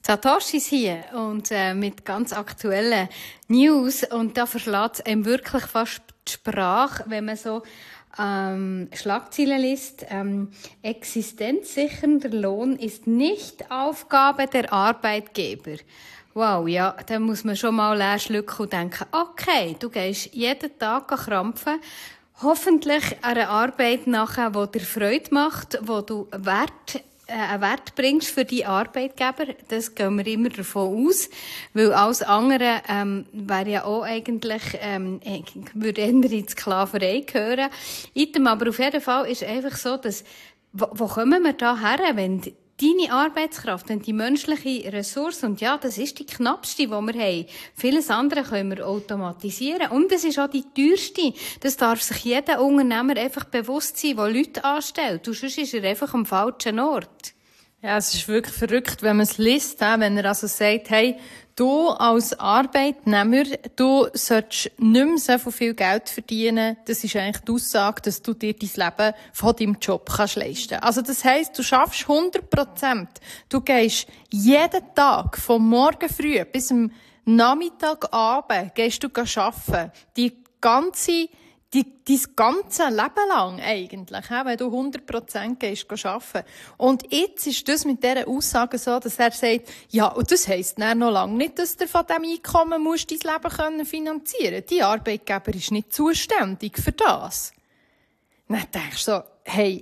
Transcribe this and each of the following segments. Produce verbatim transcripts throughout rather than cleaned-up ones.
Satoshi ist hier und äh, mit ganz aktuellen News und da verschlägt es einem wirklich fast die Sprache, wenn man so ähm, Schlagzeilen liest. Ähm, existenzsichernder Lohn ist nicht Aufgabe der Arbeitgeber. Wow, ja, da muss man schon mal leer schlucken und denken, okay, du gehst jeden Tag krampfen, hoffentlich einer Arbeit nachher, die dir Freude macht, wo du Wert einen Wert bringst für die Arbeitgeber, das gehen wir immer davon aus, weil alles andere ähm, wäre ja auch eigentlich, ähm, würde eher in die Sklaverei gehören. Item, aber auf jeden Fall ist einfach so, dass, wo, wo kommen wir da her, wenn deine Arbeitskraft, wenn die menschliche Ressource, und ja, das ist die knappste, die wir haben. Vieles andere können wir automatisieren. Und es ist auch die teuerste. Das darf sich jeder Unternehmer einfach bewusst sein, der Leute anstellt. Und sonst ist er einfach am falschen Ort. Ja, es ist wirklich verrückt, wenn man es liest, wenn er also sagt, hey, du als Arbeitnehmer, du solltest nicht mehr so viel Geld verdienen. Das ist eigentlich die Aussage, dass du dir dein Leben von deinem Job kannst leisten. Also das heisst, du schaffst hundert Prozent. Du gehst jeden Tag, vom Morgen früh bis am Nachmittagabend, gehst du arbeiten. Die ganze Die, dein ganze Leben lang eigentlich, wenn du hundert Prozent gehst arbeiten. Und jetzt ist das mit dieser Aussage so, dass er sagt, ja, und das heisst dann noch lange nicht, dass du von diesem Einkommen musst dein Leben können finanzieren. Die Arbeitgeber ist nicht zuständig für das. Dann denkst du so, hey,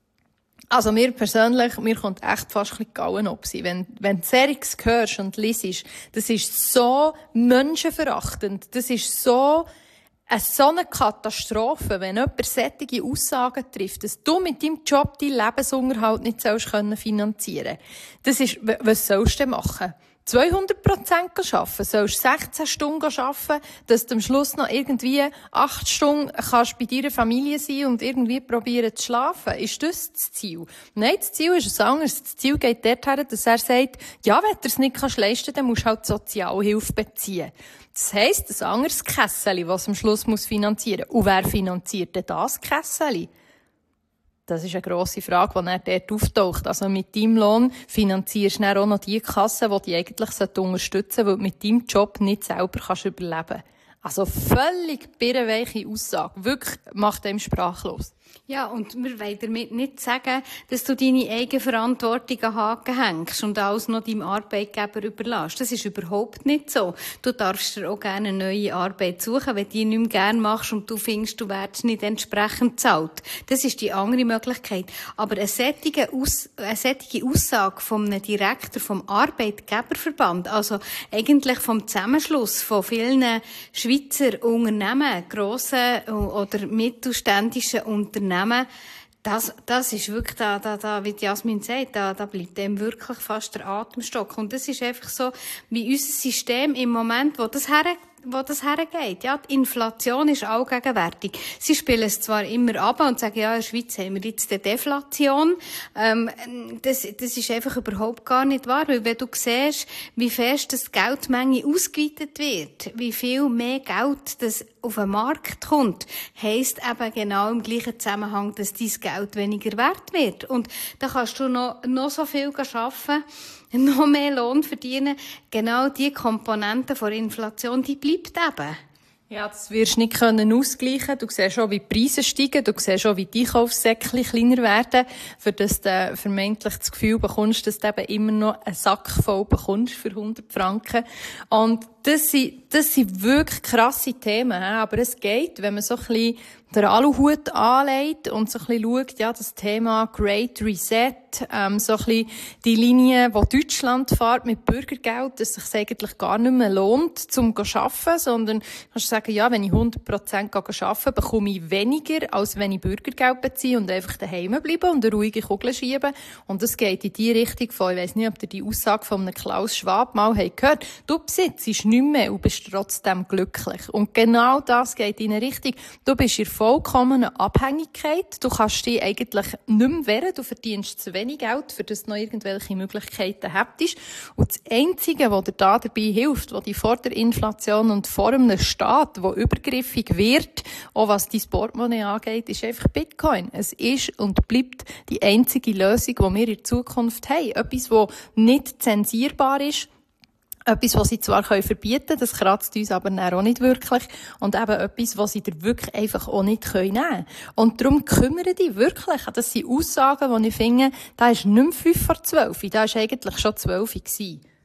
also mir persönlich, mir kommt echt fast ein bisschen Gauen ab sein. Wenn, wenn du Serix hörst und liest, das ist so menschenverachtend, das ist so eine so eine Katastrophe, wenn jemand solche Aussagen trifft, dass du mit deinem Job deinen Lebensunterhalt nicht finanzieren kannst. Das ist, was sollst du denn machen? zweihundert Prozent arbeiten? Sollst du sechzehn Stunden arbeiten, dass du am Schluss noch irgendwie acht Stunden kannst bei deiner Familie sein und irgendwie probieren zu schlafen? Ist das das Ziel? Nein, das Ziel ist ein anderes. Das Ziel geht dorthin, dass er sagt, ja, wenn du es nicht leisten kannst, dann musst du halt Sozialhilfe beziehen. Das heisst, ein anderes Kesseli, das am Schluss finanzieren muss. Und wer finanziert denn das Kesseli? Das ist eine grosse Frage, die dann dort auftaucht. Also mit deinem Lohn finanzierst du dann auch noch die Kasse, die dich eigentlich unterstützen sollten, weil du mit deinem Job nicht selber kannst überleben kannst. Also völlig birrenweiche Aussage. Wirklich macht einem sprachlos. Ja, und wir wollen damit nicht sagen, dass du deine Eigenverantwortung an Haken hängst und alles noch deinem Arbeitgeber überlässt. Das ist überhaupt nicht so. Du darfst dir auch gerne eine neue Arbeit suchen, wenn du die nicht mehr gerne machst und du findest, du werdest nicht entsprechend bezahlt. Das ist die andere Möglichkeit. Aber eine solche, Aus- eine solche Aussage von einem Direktor vom Arbeitgeberverband, also eigentlich vom Zusammenschluss von vielen Schweizer Unternehmen, grossen oder mittelständischen Unternehmen, Das, das ist wirklich, da, da, da, wie Jasmin sagt, da, da bleibt dem wirklich fast der Atemstock. Und das ist einfach so, wie unser System im Moment, wo das her, wo das hergeht. Ja, die Inflation ist allgegenwärtig. Sie spielen es zwar immer ab und sagen, ja, in der Schweiz haben wir jetzt die Deflation. Ähm, das, das ist einfach überhaupt gar nicht wahr, weil wenn du siehst, wie fest das Geldmenge ausgeweitet wird, wie viel mehr Geld das auf den Markt kommt, heisst eben genau im gleichen Zusammenhang, dass dein Geld weniger wert wird. Und da kannst du noch, noch so viel arbeiten, noch mehr Lohn verdienen. Genau die Komponente der Inflation, die bleibt eben. Ja, das wirst du nicht können ausgleichen. Du siehst schon, wie die Preise steigen. Du siehst schon, wie die Einkaufssäckchen kleiner werden, für das du vermeintlich das Gefühl bekommst, dass du eben immer noch einen Sack voll bekommst für hundert Franken. Und das sind, das sind wirklich krasse Themen. Aber es geht, wenn man so ein bisschen den Aluhut anlegt und so ein bisschen schaut, ja, das Thema Great Reset, ähm, so ein bisschen die Linie, die Deutschland fährt mit Bürgergeld, dass es sich eigentlich gar nicht mehr lohnt, zum zu arbeiten, sondern kannst du sagen, ja, wenn ich hundert Prozent arbeite, bekomme ich weniger, als wenn ich Bürgergeld beziehe und einfach daheim bleibe und eine ruhige Kugel schiebe. Und das geht in die Richtung von, ich weiss nicht, ob ihr die Aussage von einem Klaus Schwab mal habt gehört, du besitzt nichts nichts mehr und bist trotzdem glücklich. Und genau das geht in eine Richtung. Du bist in vollkommenen Abhängigkeit. Du kannst dich eigentlich nicht mehr wehren. Du verdienst zu wenig Geld, für das du noch irgendwelche Möglichkeiten hättest. Und das Einzige, was dir da dabei hilft, was dich vor der Inflation und vor einem Staat, der übergriffig wird, auch was dein Portemonnaie angeht, ist einfach Bitcoin. Es ist und bleibt die einzige Lösung, die wir in Zukunft haben. Etwas, das nicht zensierbar ist. Etwas, was sie zwar verbieten können, das kratzt uns aber auch nicht wirklich. Und eben etwas, was sie dir wirklich einfach auch nicht nehmen können. Und darum kümmere dich wirklich. Das sind Aussagen, die ich finde, da ist nicht mehr fünf vor zwölf, da ist eigentlich schon zwölf gewesen.